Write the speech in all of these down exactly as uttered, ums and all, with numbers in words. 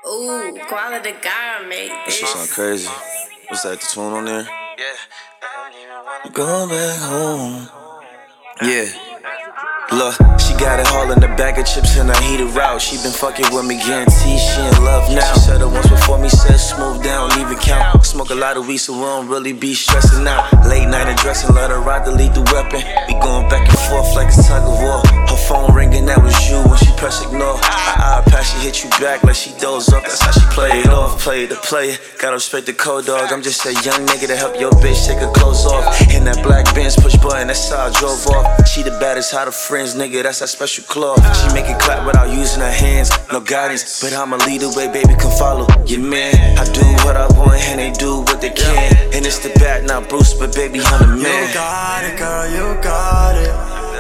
Ooh, quality God made That this. shit sound crazy. What's that, the tune on there? Yeah. Going back home. Yeah. Look, she got it all in the bag of chips and I heat her out. She been fucking with me, guarantee she in love now. She said it once before me, said smooth down, leave it count. Smoke a lot of weed so we don't really be stressing out. Late night undressing, let her ride the lethal weapon. We going back and forth like a tug of war. Her phone ringing, that was you when she press ignore. Her eye pass, she hit you back like she dozed off. That's how she play it off, play it to play it. Gotta respect the code dog, I'm just a young nigga to help your bitch take her clothes off. In that black Benz, push button, that's how I drove off. She the baddest, how the friends, nigga, that's that special cloth. She make it clap without using her hands, no guidance, but I'ma lead the way, baby, come follow your man. I do what I want and they do what they can. And it's the bat, not Bruce, but baby, I'm the man. You got it, girl, you got it.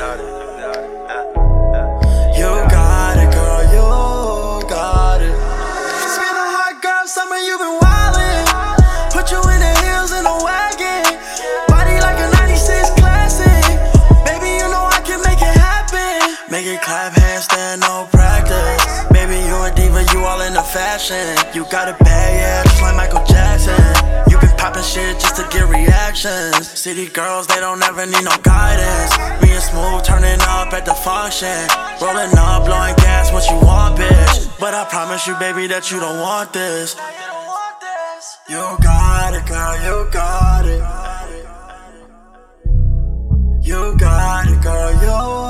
You got it, girl, you got it. It's been a hot girl summer, you been wildin'. Put you in the hills in a wagon. Body like a ninety-six classic. Baby, you know I can make it happen. Make it clap, handstand, no practice. Baby, you a diva, you all in the fashion. You got it bad, yeah, just like Michael Jackson. You been poppin' shit just to get reactions. City girls, they don't ever need no guidance. Me and Smooth turning up at the function. Rolling up, blowing gas, what you want, bitch. But I promise you, baby, that you don't want this. You got it, girl, you got it. You got it, girl, you